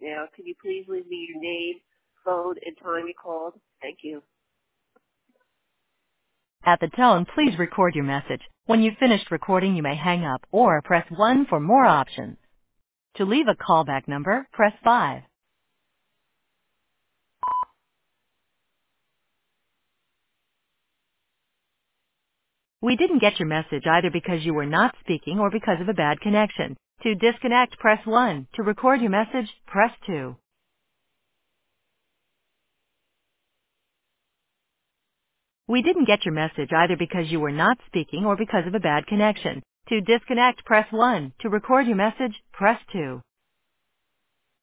now. Could you please leave me your name, phone, and time you called? Thank you. At the tone, please record your message. When you've finished recording, you may hang up or press 1 for more options. To leave a callback number, press 5. We didn't get your message either because you were not speaking or because of a bad connection. To disconnect, press 1. To record your message, press 2. We didn't get your message either because you were not speaking or because of a bad connection. To disconnect, press 1. To record your message, press 2.